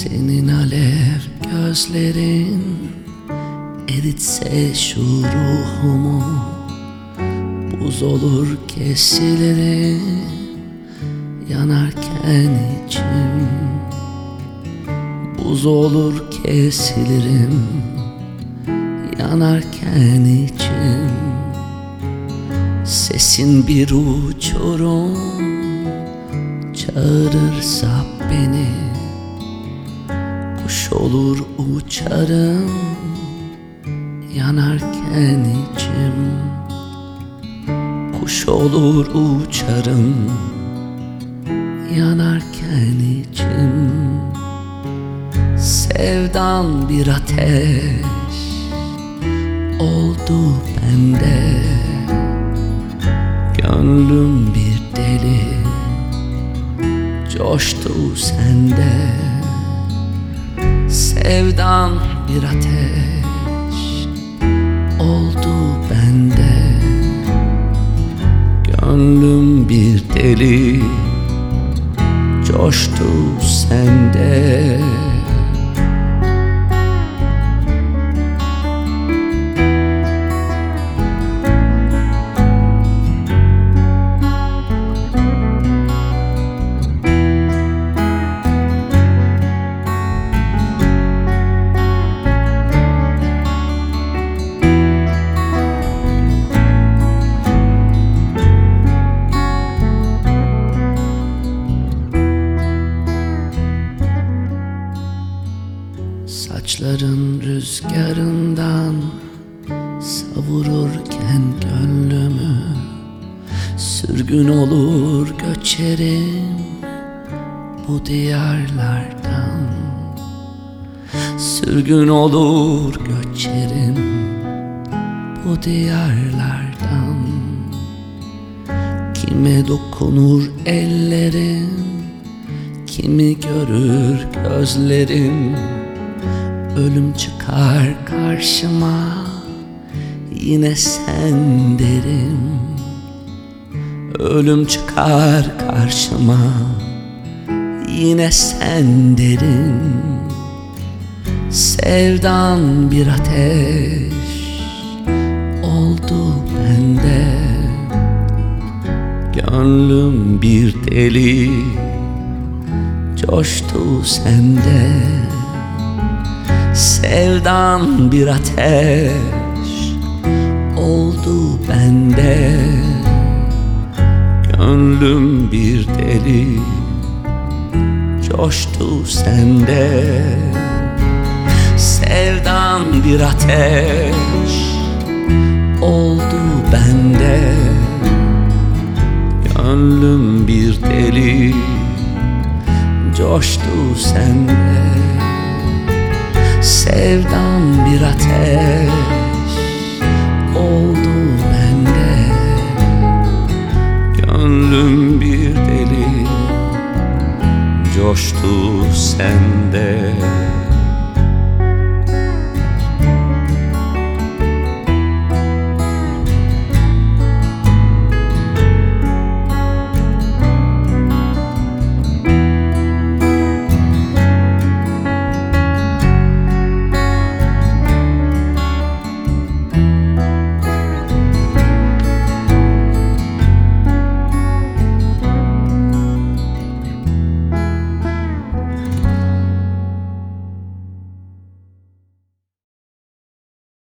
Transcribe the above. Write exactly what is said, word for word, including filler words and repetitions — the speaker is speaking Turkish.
Senin alev gözlerin eritse şu ruhumu, buz olur kesilirim yanarken içim. Buz olur kesilirim yanarken içim. Sesin bir uçurum çağırırsa beni, kuş olur uçarım yanarken içim. Kuş olur uçarım yanarken içim. Sevdan bir ateş oldu bende, gönlüm bir deli coştu sende. Sevdan bir ateş oldu bende, gönlüm bir deli coştu sende. Saçların rüzgarından savururken gönlümü, sürgün olur göçerim bu diyarlardan. Sürgün olur göçerim bu diyarlardan. Kime dokunur ellerim, kimi görür gözlerim. Ölüm çıkar karşıma, yine sen derim. Ölüm çıkar karşıma, yine sen derim. Sevdan bir ateş oldu bende, gönlüm bir deli coştu sende. Sevdan bir ateş oldu bende, gönlüm bir deli coştu sende. Sevdan bir ateş oldu bende, gönlüm bir deli coştu sende. Sevdan bir ateş oldu bende, gönlüm bir deli coştu sende.